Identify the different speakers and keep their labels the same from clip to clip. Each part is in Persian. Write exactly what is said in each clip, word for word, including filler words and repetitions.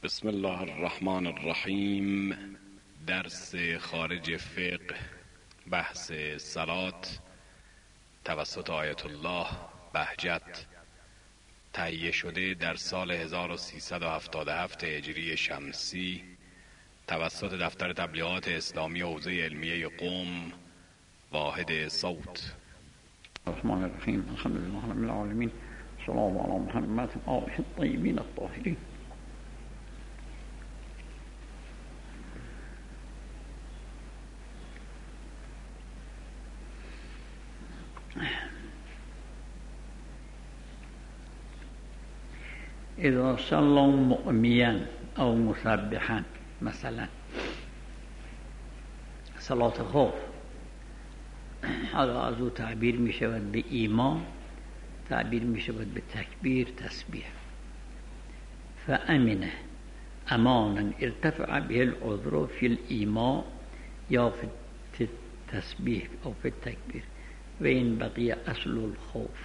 Speaker 1: بسم الله الرحمن الرحیم. درس خارج فقه، بحث صلات توسط آیت الله بهجت، تهیه شده در سال هزار و سیصد و هفتاد و هفت هجری شمسی توسط دفتر تبلیغات اسلامی حوزه علمیه قم، واحد صوت.
Speaker 2: الرحمن الرحیم. الحمد لله رب العالمین. سلام علی محمد و آله الطیبین الطاهرین. اذا صلى مؤمیا او مسبحا، مثلا صلات خوف حالا از او تعبیر می شود به ایما، تعبیر می شود به تکبیر، تسبیح. فامنه امانا ارتفع به العذر فی الایما یا فی التسبیح او فی التکبیر و این بقیه اصل الخوف.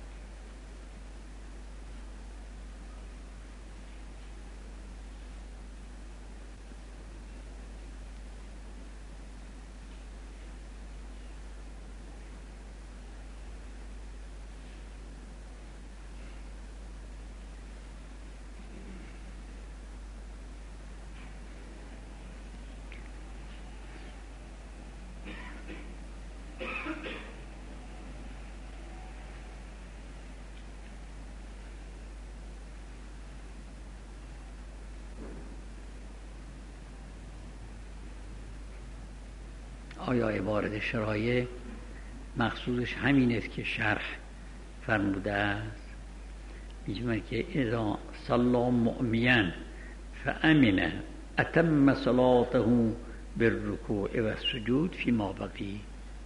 Speaker 2: آیا عبارت شرایع مقصودش همین است که شرح فرموده است؟ میگه که اذا صلى مؤمیا فامن اتم صلاته بالرکوع و السجود فيما بقی.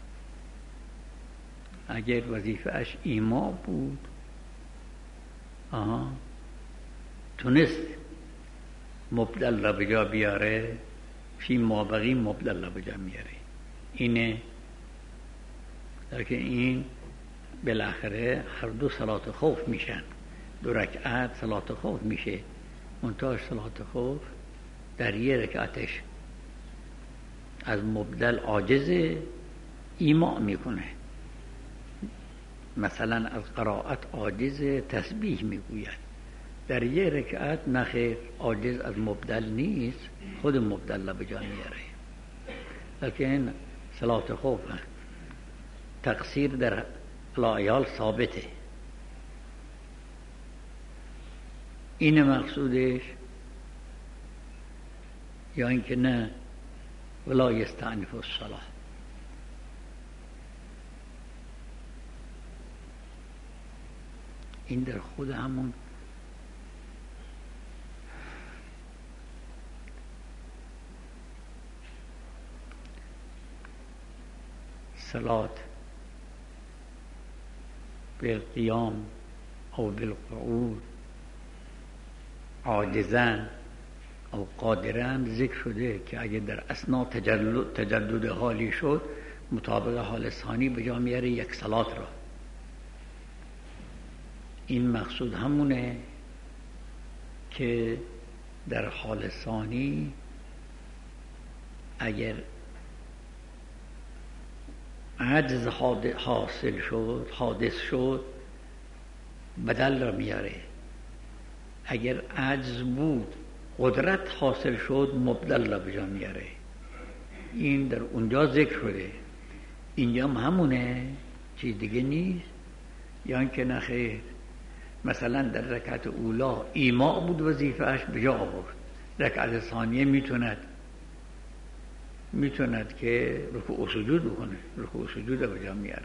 Speaker 2: اگر وظیفه‌اش ایما بود، آها تونست مبدل را به جا بیاره، فيما بقی مبدل را به جا میاره. اینه که این بالاخره هر دو صلات خوف میشن، دو رکعت صلات خوف میشه. منتها صلات خوف در یه رکعتش از مبدل عاجز، ایما میکنه. مثلا از قرائت عاجز، تسبیح میگوید. در یه رکعت نخیر، عاجز از مبدل نیست، خود مبدل را به جا میاره. لیکن صلات خوف تقصیر در العیال ثابته. این مقصودش، یا اینکه نه ولا یستعنف الصلاة. این در خود همون صلات بالقیام او بالقعود عاجزن او قادرن ذکر شده که اگه در اثناء تجدد, تجدد حالی شد، مطابق حال ثانی به جا میاره یک صلات را. این مقصود همونه که در حال ثانی اگر عجز حاصل شد، حادث شد، بدل را میاره. اگر عجز بود، قدرت حاصل شد، مبدل را به جا میاره. این در اونجا ذکر شده. اینجا هم همونه، چیز دیگه نیست. یا اینکه نخیر، مثلا در رکعت اولا ایما بود، وظیفه‌اش به جا آورد. رکعت ثانیه میتوند میتوند که رکوع و سجود بکنه، رکوع و سجود به جا میاره.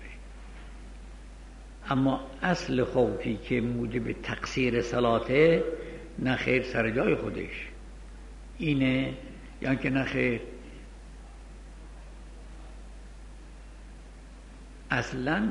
Speaker 2: اما اصل خوفی که موجب تقصیر صلاته، نخیر سر جای خودش اینه. یا که نخیر اصلا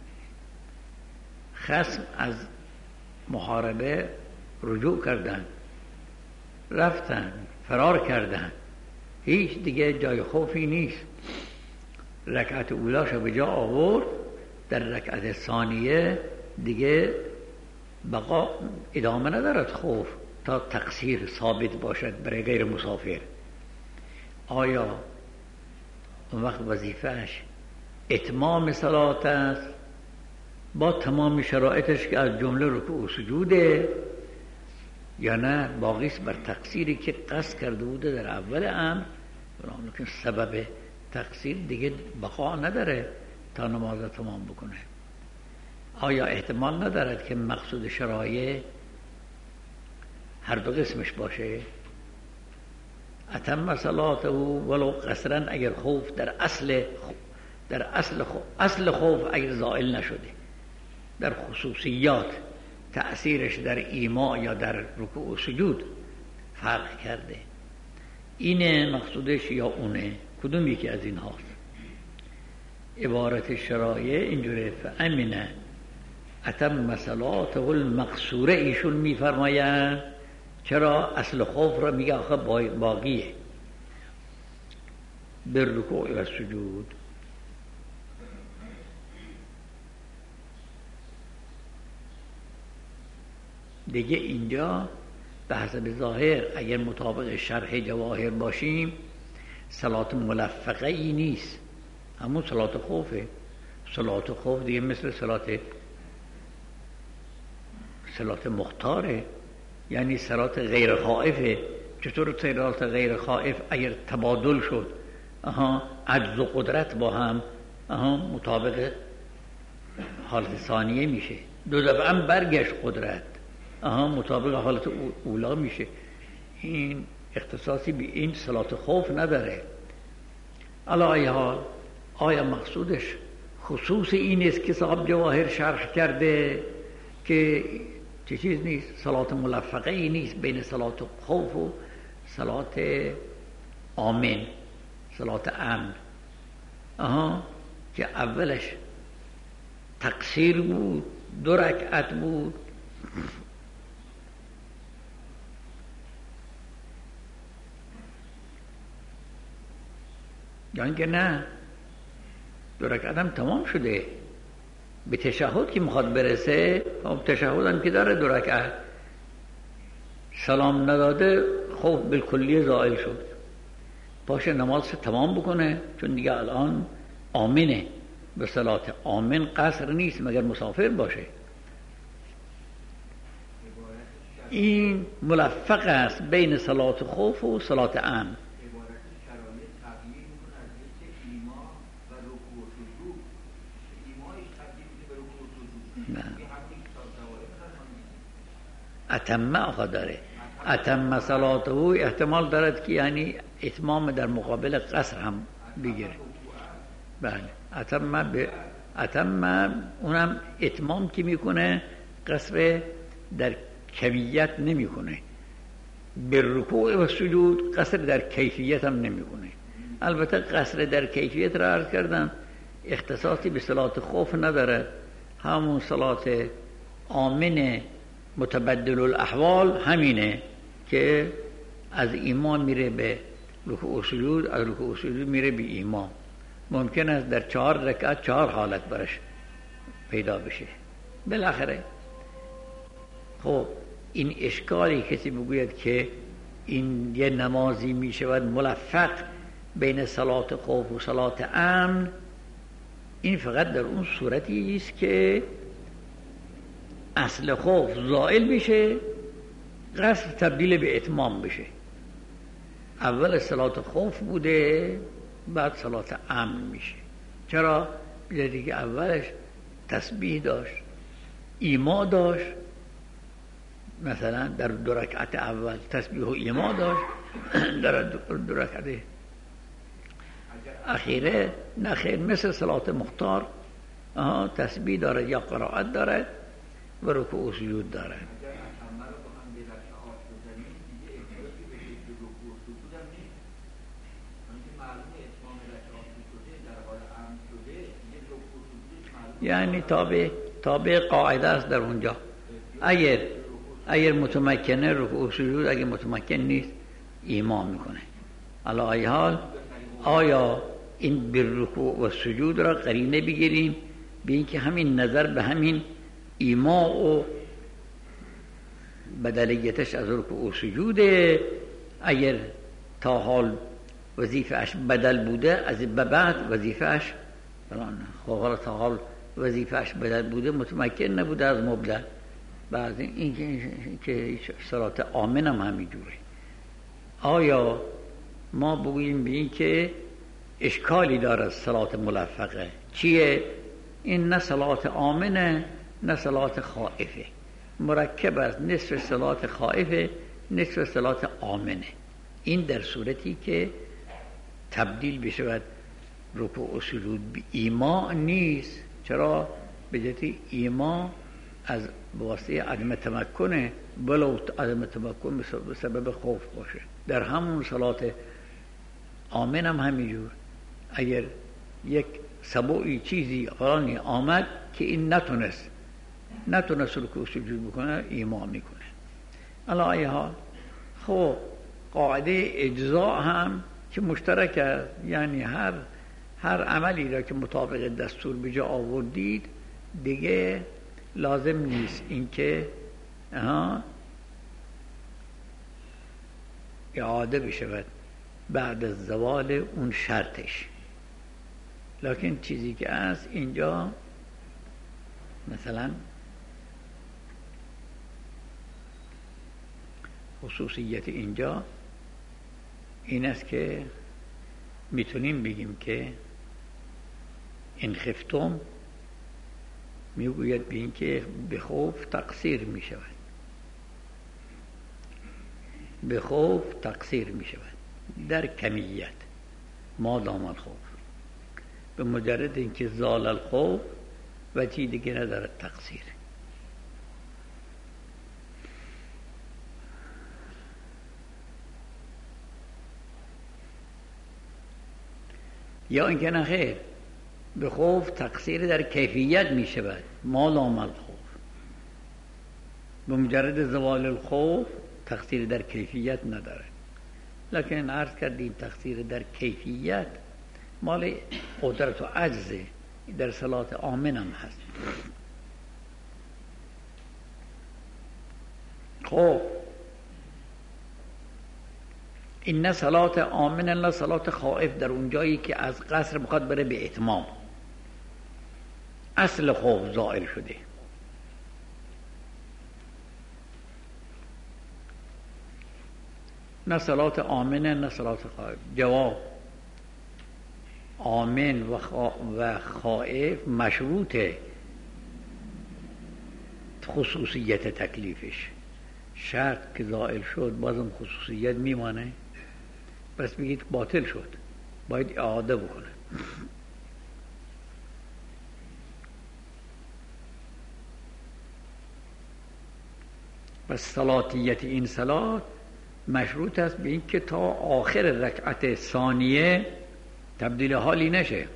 Speaker 2: خصم از محاربه رجوع کردن، رفتن، فرار کردن، هیچ دیگه جای خوفی نیست. رکعت اولاشو به جا آورد، در رکعت ثانیه دیگه بقا ادامه ندارد خوف، تا تقصیر ثابت باشد برای غیر مسافر. آیا اون وقت وظیفهش اتمام صلات است با تمام شرایطش که از جمله رکوع و سجوده، یا نه باقی است بر تقصیری که قصد کرده بوده در اول امر، که سبب تقصیر دیگه بقا نداره تا نماز را تمام بکنه. آیا احتمال ندارد که مقصود شرایع هر دو قسمش باشه؟ اتم صلاته ولو قصرا، اگر خوف در اصل در اصل خوف, اصل خوف اگر زائل نشده، در خصوصیات تأثیرش در ایما یا در رکوع و سجود فرق کرده، اینه مقصودش یا اونه؟ کدوم یکی از این هاست؟ عبارت شرایع اینجوره: فامنه اتم صلاته المقصوره. ایشون میفرمایند چرا اصل خوف را میگه آخه باقیه بر رکوع و سجود. دیگه اینجا به حسب ظاهر اگر مطابق شرح جواهر باشیم صلات ملفقه ای نیست، همون صلات خوفه. صلات خوف دیگه مثل صلات صلات مختاره، یعنی صلات غیر خائفه. چطور صلات غیر خائف اگر تبادل شد آها عجز و قدرت با هم آها مطابق حالت ثانیه میشه، دو دفعه هم برگشت قدرت آها مطابق حالت اولا میشه. این اختصاصی به این صلات خوف نداره. علی ای حال آیا مقصودش خصوص این است که صاحب جواهر شرح کرده که چه چیز نیست، صلات ملفقه ای نیست بین صلات خوف و صلات آمن، صلات امن، آها که اولش تقصیر بود، دو رکعت بود، یعنی که نه دو رکعت هم تمام شده، به تشهد که میخواد برسه، تشهد هم که داره دو رکعت، سلام نداده خوف بالکلی زائل شد، باشه نماز تمام بکنه چون دیگه الان آمنه. به صلات آمن قصر نیست مگر مسافر باشه. این ملفق است بین صلات خوف و صلات امن. اتم آقا داره، اتم صلاته احتمال دارد که یعنی اتمام در مقابل قصر هم بگیره. بله اتم به اتم اونم اتمام که میکنه قصر در کمیت نمیکنه، به رکوع و سجود قصر در کیفیت هم نمیکنه. البته قصر در کیفیت را عرض کردم اختصاصی به صلات خوف نداره، همون صلات آمن متبدل الاحوال همینه که از ایمان میره به رکوع و سجود، از رکوع و سجود میره به ایمان. ممکن است در چهار رکعت چهار حالت برش پیدا بشه بالاخره. خب این اشکالی کسی بگوید که این یه نمازی میشود ملفق بین صلات خوف و صلات امن، این فقط در اون صورتی است که اصل خوف زائل بشه، قصر تبدیل به اتمام بشه. اول صلات خوف بوده بعد صلات امن میشه. چرا؟ بیداری که اولش تسبیح داشت، ایما داشت، مثلا در دو رکعت اول تسبیح و ایما داشت، در دو رکعت اخیره نخیر مثل صلات مختار آها تسبیح داره یا قرائت داره و رکوع و سجود داره. یعنی تابع تابع قاعده است در اونجا. اگر اگر متمکنه رکوع و سجود، اگر متمکن نیست ایما میکنه. علی ای حال آیا این بر رکوع و سجود را قرینه بگیریم به اینکه همین نظر به همین ایما و بدلیتش از رکوع و سجوده. اگر تا حال وظیفه‌اش بدل بوده، از به بعد وظیفه‌اش فلان. خب حالا تا حال وظیفه‌اش بدل بوده، متمکن نبوده از مبدل. بعد این که صلات آمن هم همینجوره. آیا ما بگوییم به این که اشکالی داره صلات ملفقه؟ چیه؟ این نه صلات آمنه نه صلات خائفه، مرکب از نصف صلات خائفه نصف صلات آمنه. این در صورتی که تبدیل بشود رکوع و سجود به ایما نیست. چرا؟ به جهت ایما از واسطه عدم تمکنه، ولو عدم تمکن به سبب خوف باشه. در همون صلات آمن هم همینجور، اگر یک سبوعی چیزی فلانی آمد که این نتونست نتونست رکوع و سجود بکنه، ایما میکنه. علی ای حال خب قاعده اجزاء هم که مشترک است، یعنی هر هر عملی را که مطابق دستور به جا آوردید دیگه لازم نیست اینکه اعاده بشود بعد از زوال اون شرطش. لکن چیزی که است اینجا مثلا خصوصیت اینجا این است که میتونیم بگیم که این خفتم میگوید به این که به خوف تقصیر میشود، به خوف تقصیر میشود در کمیت ما دام الخوف. به مجرد اینکه زال الخوف و چی دیگه ندارد تقصیر. یا اینکه نه خیر، به خوف تقصیر در کیفیت می شود ما دام الخوف. به مجرد زوال الخوف تقصیر در کیفیت نداره. لکن عرض کردیم تقصیر در کیفیت مال قدرت و عجز در صلات آمن هم هست. خب این نه صلات آمن نه صلات خائف در اون جایی که از قصر بخواد بره به اتمام، اصل خوف زائل شده. نه صلات آمنه نه صلات خائف. جواب آمن و, خا... و خائف مشروطه خصوصیت تکلیفش. شرط که زائل شد بازم خصوصیت میمانه، پس بگید باطل شد، باید اعاده بکنه. پس صلاتیت این صلات مشروط است به این که تا آخر رکعت ثانیه تبدیل حالی نشه،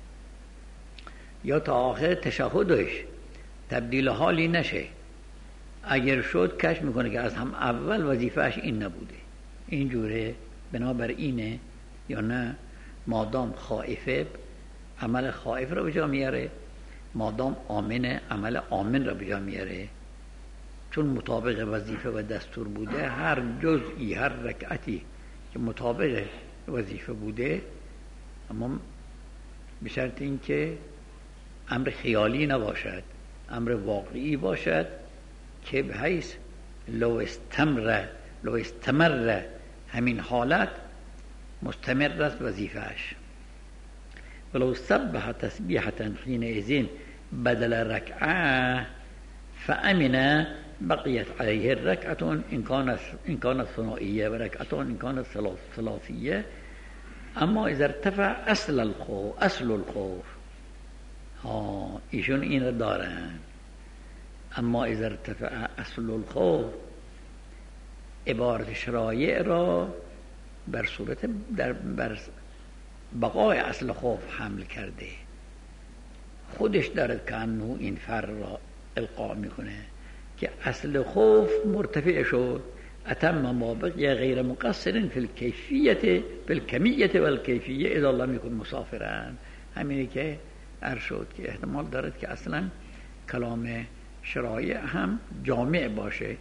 Speaker 2: یا تا آخر تشهدش تبدیل حالی نشه. اگر شد کشف میکنه که از هم اول وظیفهش این نبوده، اینجوره بنابر اینه یا نه. مادام خائفه عمل خائف را به جا میاره، مادام آمنه عمل آمن را به جا میاره. چون مطابق وظیفه و دستور بوده، هر جزئی هر رکعتی که مطابق وظیفه بوده، اما به شرط این که امر خیالی نباشد، امر واقعی باشد که به حیث لو استمر لو استمر همین حالت مستمر است وظیفهش. ولو سبح تسبیحة حینئذ بدل رکعه فامن بقیت علیه رکعة ان كانت ان كانت ثنائیه و رکعة ان كانت ثلاثیه. اما اذا ارتفع اصل الخوف اصل الخوف ها ایشون این را دارن. اما اذا ارتفع اصل الخوف عبارت شرایع را بر صورت در بر بقای اصل خوف حمل کرده، خودش دارد که انه این فر را القا میکنه که اصل خوف مرتفع شد. اتم ما بقی غیر مقصر فی الکیفیت فی الکمیت و الکیفیه اذا لم یکن مسافرا. همینی که عرض شد که احتمال دارد که اصلا کلام شرایع هم جامع باشه،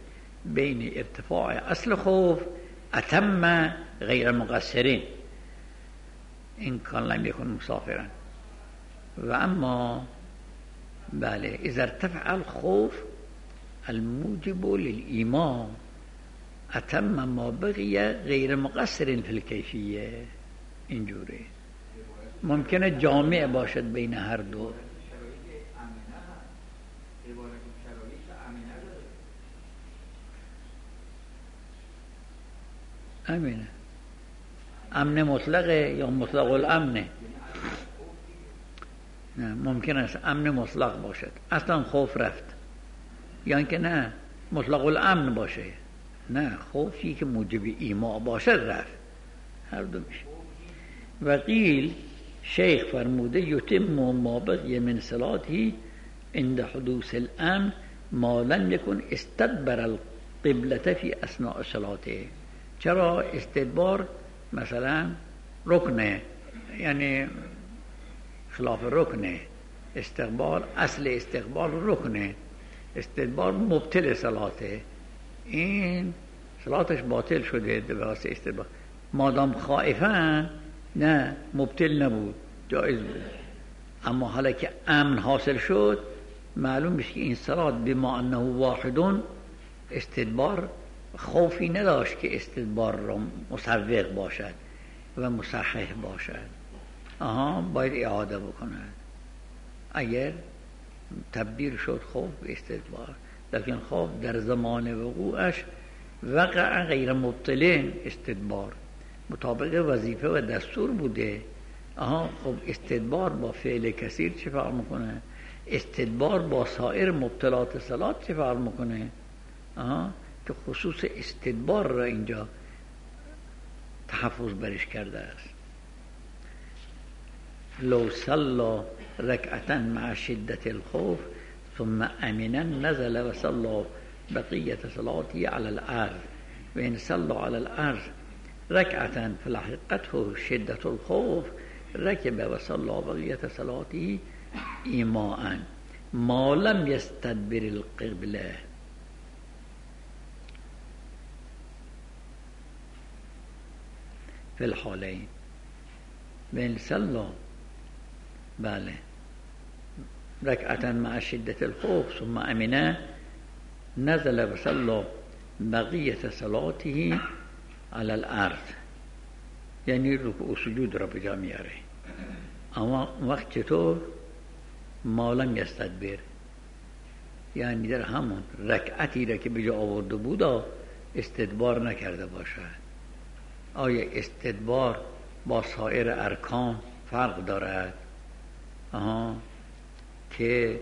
Speaker 2: بین ارتفاع اصل خوف اتم غیر مقصرین این کان لم یکن مسافرا و اما بله اذا ارتفع الخوف الموجب للایمان اتم ما بقی غیر مقصر فی الکیفیه. اینجوره ممکنه جامع باشد بین هر دو. امینه امن مطلقه یا مطلق الامنه؟ نه ممکن است امن مطلق باشد اصلا خوف رفت، یا اینکه نه مطلق الامن باشه، نه خوفی که موجب ایما باشد رفت، هر دو میشه. و قیل شیخ فرموده یتم ما بقی من صلاتی عند حدوث الامن ما لم یکن استدبر القبلة فی اثناء صلاته. چرا استدبار مثلا رکنه، یعنی خلاف رکنه، استقبال اصل استقبال رکنه، استدبار مبطل صلاته، این صلاتش باطل شده به واسه استدبار. مادام خائفن نه مبطل نبود، جایز بود. اما حالا که امن حاصل شد معلوم میشه که این صلات بما انه واحدون استدبار خوفی نداشت که استدبار را مسوق باشد و مصحح باشد. آها باید اعاده بکند اگر تبدیل شد خوف به استدبار. لیکن خوف در زمان وقوعش وقع غیر مبطلین استدبار مطابق وظیفه و دستور بوده. آها خب استدبار با فعل کثیر چه فرق میکنه؟ استدبار با سایر مبطلات صلات چه فرق میکنه؟ آها که خصوص استدبار را اینجا تحفظ برش کرده است. لو صلى ركعة مع شدة الخوف ثم امنا نزل وصلى بقية صلاته على الارض وان صلى على الارض ركعة فلحقته شدة الخوف ركب وصلى بقية صلاته إيماء ما لم يستدبر القبلة. في الحالين وإن صلى بله ركعة مع شدة الخوف ثم أمنا نزل وصلى بقية صلاته على الارض، یعنی رکوع و سجود را به جا میاره. اما وقت چطور؟ ما لم یستدبر، یعنی در همون رکعتی را که به جا آورده بود استدبار نکرده باشد. آیا استدبار با سایر ارکان فرق دارد؟ آها که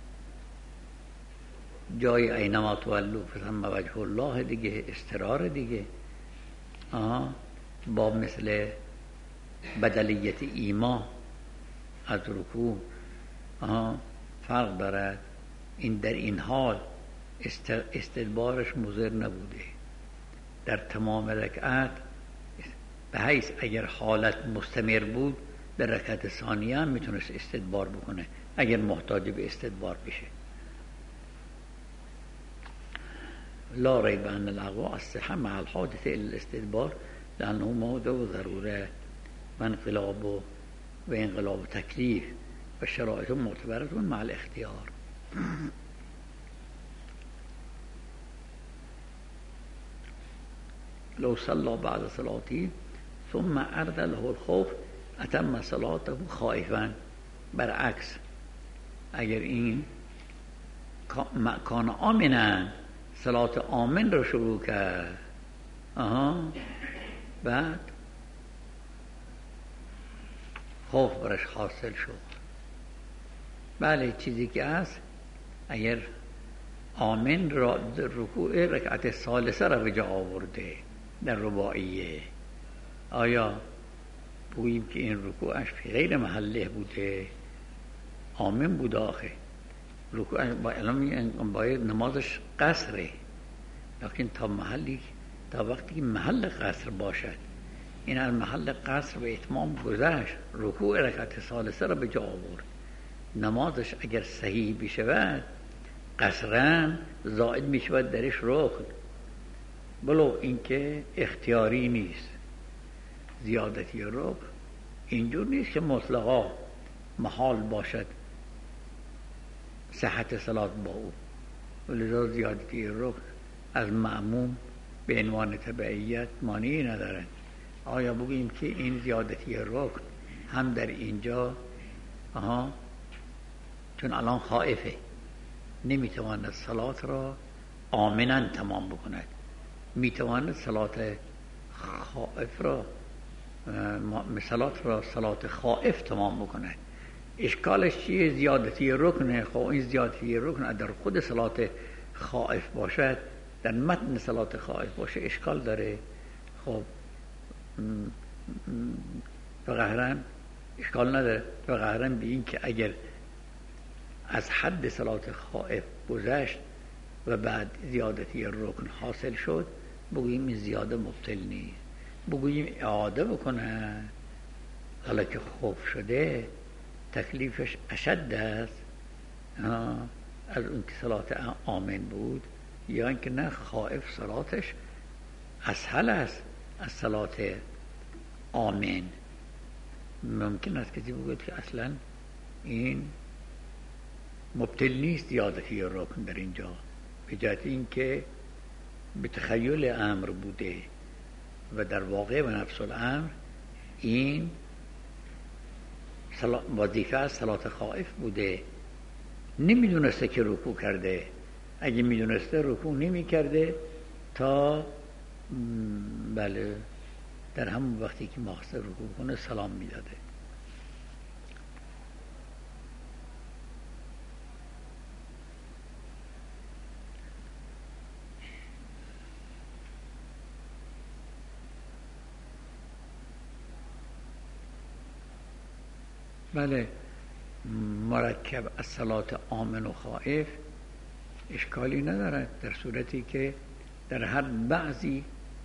Speaker 2: جای اینما تولو فثم وجه الله دیگه، استقرار دیگه. آها با مثل بدلیت ایما از رکوع آها فرق دارد. این در این حال استدبارش مضر نبوده در تمام رکعت، به حیث اگر حالت مستمر بود در رکعت ثانیه هم میتونست استدبار بکنه اگر محتاج به استدبار بشه. لا ریب ان الاقوا الصحه مع الحاجه الى الاستدبار لانه موضع ضروره و انقلاب و انقلاب تکلیف و شرایط معتبره مع الاختیار. لو صلى بعد صلاته ثم عرض له الخوف اتم صلاته خائفا. برعکس اگر این کان آمنا صلات آمن رو شروع کرد، آها بعد خوف برش حاصل شد، بله چیزی که هست اگر آمن را در رکوع رکعت ثالثه را به جا آورده در رباعیه، آیا بگوییم که این رکوعش فی غیر محله بوده؟ آمن بود آخه رکوعش باید نمازش قصره، لیکن تا محلی تا وقتی که محل قصر باشد این از محل قصر به اتمام گذشت، رکوع رکعت ثالثه را به جا آورد، نمازش اگر صحیح بشود قصرا زائد میشود درش رکن بلو اینکه اختیاری نیست. زیادتی رکن اینجور نیست که مطلقا محال باشد صحت صلات با او، ولذا زیادتی رکن از مأموم به عنوان تبعیت مانعی ندارد. آیا بگوییم که این زیادتی رکن هم در اینجا آها چون الان خائفه نمیتواند صلات را آمناً تمام بکند، میتواند صلات خائف را صلات را صلات خائف تمام بکند. اشکالش چیه؟ زیادتی رکنه. خب این زیادتی رکن در خود صلات خائف باشد، در متن صلات خائف باشه اشکال داره. خب فقهرن اشکال نداره، فقهرن به این که اگر از حد صلات خائف گذشت و بعد زیادتی رکن حاصل شد بگوییم این زیاده مبطل نیست، بگوییم اعاده بکنه. حالا که خوف شده تکلیفش اشد است از اون که صلات آمن بود، یا اینکه نه خائف صلاتش اسهل است از صلات آمن. ممکن است کسی بگوید که اصلا این مبطل نیست زیادتی رکن در اینجا، به جهت این که به تخیل امر بوده و در واقع و نفس الامر این وظیفه از صلات خائف بوده، نمیدونسته که رکوع کرده. اگه میدونسته رکوع نمی کرده تا بله در همون وقتی که ماخسته رکوع کنه سلام میداده. بله مرکب از صلات آمن و خائف اشکالی ندارد در صورتی که در هر بعضی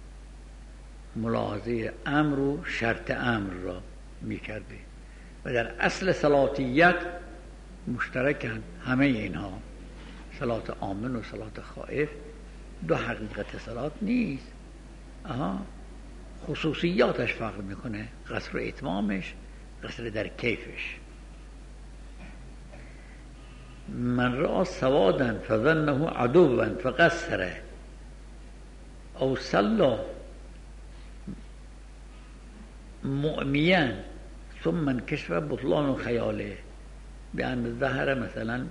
Speaker 2: ملاحظه امر و شرط امر را می کرده و در اصل صلاتیت مشترکن همه اینها. صلات آمن و صلات خائف دو حقیقت صلات نیست، آها خصوصیاتش فرق میکنه، قصر و اتمامش، قصر در کیفش. من رأى سوادا فظنه عدوا فقصر او صلى مؤميا ثم انكشف بطلان خياله بأن ظهر مثلا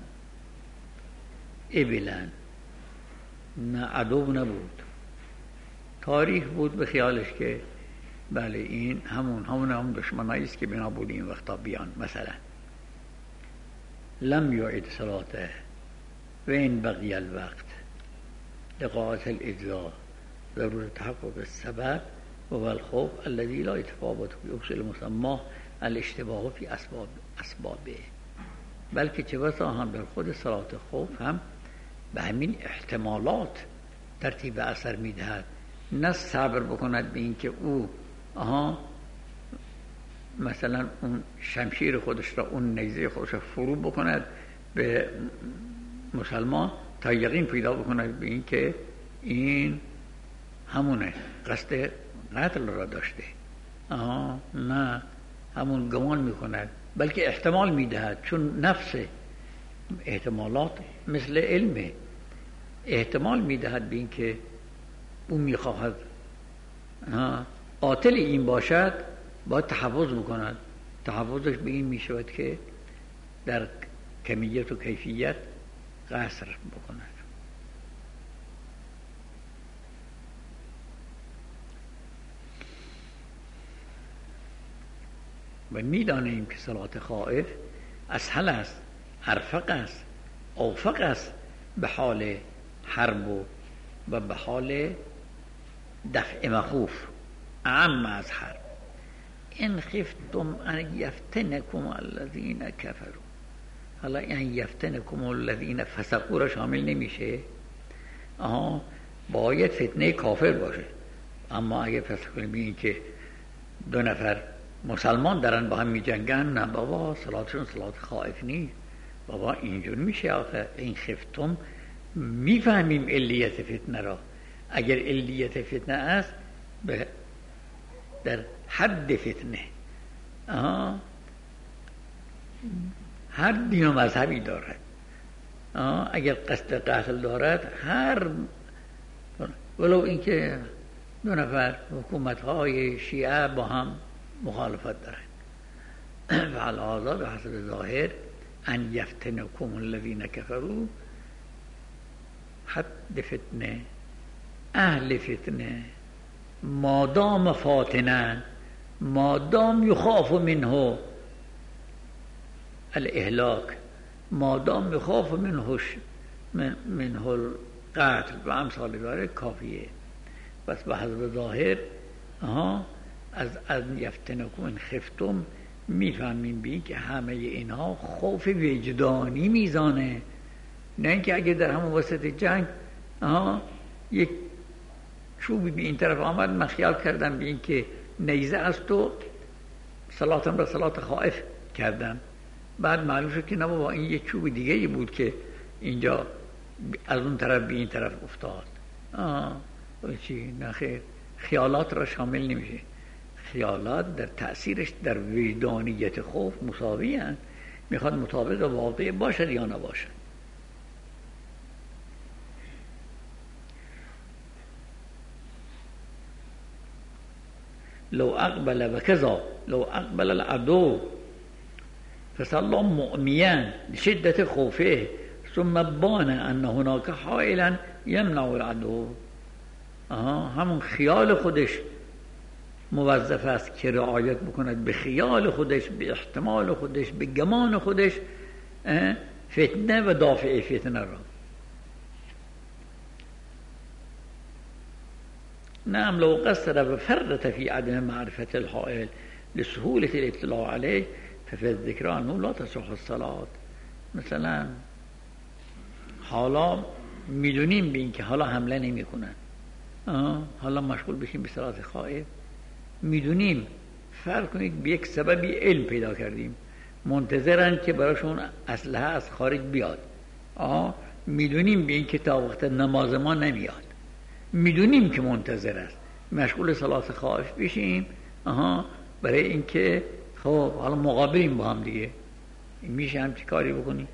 Speaker 2: ابلا، نه عدو نبود، تاریخ بود به خیالش که بله این همون همون همون دشمنایی است که بنا بود این وقتا بیان. مثلا لم يعد صلاته و این بقی الوقت لقاءة الاجزاء ضرورة تحقق السبب و الخوف الذي لا يتفاوت في اصل مسماه الاشتباه في اسباب اسبابه. بلکه چه بسا هم در خود صلات خوف هم به همین احتمالات ترتیب اثر میدهد، نه صبر بکند به این که او آها مثلا اون شمشیر خودش را اون نیزه خودش را فرو بکند به مسلمان تا یقین پیدا بکند به این که این همونه قصد قتل را داشته. آها نه، همون گمان میکند، بلکه احتمال میدهد، چون نفس احتمالات مثل علمه، احتمال میدهد به این که او میخواهد قاتل این باشد، باید تحفظ بکند. تحفظش به این میشود که در کمیت و کیفیت قصر بکند. و میدانیم که صلات خائف اسهل است، ارفق است، اوفق است به حال حرب و به حال دفع مخوف، اعم از حرب. ان خفتم ان یفتنکم الذین کفروا، حالا این یفتنکم الذین فسقوا را شامل نمیشه. آها باید فتنه کافر باشه، اما اگه فرض کنیم این که دو نفر مسلمان دارن با هم می جنگن، نه بابا صلاتشون صلات خائف نیست. بابا اینجور میشه آخه. این خفتم میفهمیم علیت فتنه را، اگر علیت فتنه است در حد فتنه. آه. هر دین و مذهبی دارد، آه. اگر قصد قتل دارد، هر ولو اینکه دو نفر حکومت‌های شیعه با هم مخالفت دارند. فعلهذا به حسب ظاهر ان یفتنکم الذین کفروا، حد فتنه، اهل فتنه، مادام فاتنا، مادام یخاف منه الاهلاک، مادام یخاف منه منه القتل و امثال ذلك کافیه. بس به حسب ظاهر آها از ان یفتنکم ان خفتم میفهمیم بی که همه اینها خوف وجدانی میزانه، نه اینکه اگه در همون وسط جنگ آها یک چوبی به این طرف آمد من خیال کردم به این که نیزه است و صلاتم را صلات خائف کردم، بعد معلوم شد که نه بابا این یک چوب دیگه ای بود که اینجا از اون طرف به این طرف افتاد. آه چی؟ نه خیر، خیالات را شامل نمیشه. خیالات در تأثیرش در وجدانیت خوف مساوی هست، میخواد مطابق واقع باشد یا نباشد. لو اقبل و کذا لو اقبل العدو فصلى مؤميا لشدة خوفه ثم بان ان هناك حائلا يمنع العدو. آها همون خیال خودش موظف است که رعایت بکند به خیال خودش، به احتمال خودش، به گمان خودش فتنه و دافع فتنه را. نعم لو قصر وفرط في عدم معرفة الحائل لسهولة الاطلاع عليه ففي الذكر عنه لا تصح الصلاة. مثلا حالا میدونیم به این که حالا حمله نمی کنن، حالا مشغول بشیم به صلات خائف، میدونیم فرض کنید به یک سببی علم پیدا کردیم، منتظرن که براشون اسلحه از خارج بیاد، آه میدونیم به این که تا وقت نماز ما نمیاد، میدونیم که منتظر است، مشغول صلات خائف بشیم آها برای اینکه خب حالا مقابلیم با هم دیگه، میشه هم چی کاری بکنیم؟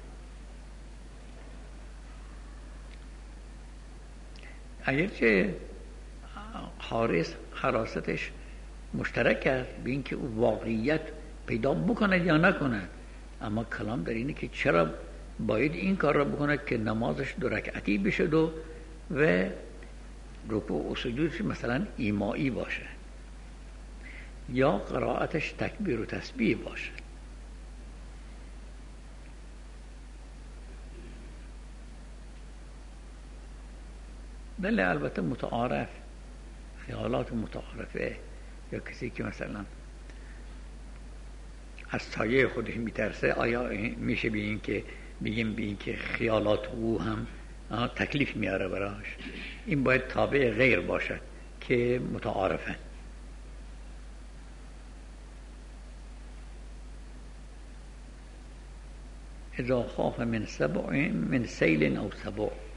Speaker 2: اگرچه حارس حراستش مشترک است به اینکه او واقعیت پیدا بکند یا نکند، اما کلام در اینه که چرا باید این کار را بکند که نمازش دو رکعتی بشد و و رکوع و سجودش مثلا ایمایی باشه یا قرائتش تکبیر و تسبیح باشه. بله البته متعارف، خیالات متعارفه، یا کسی که مثلا از سایه خودش میترسه، آیا میشه به این که بگیم به این که خیالات او هم تکلیف میاره براش؟ این باید تابع غیر باشد که متعارفه. اذا خاف من سبع من سیل او سبع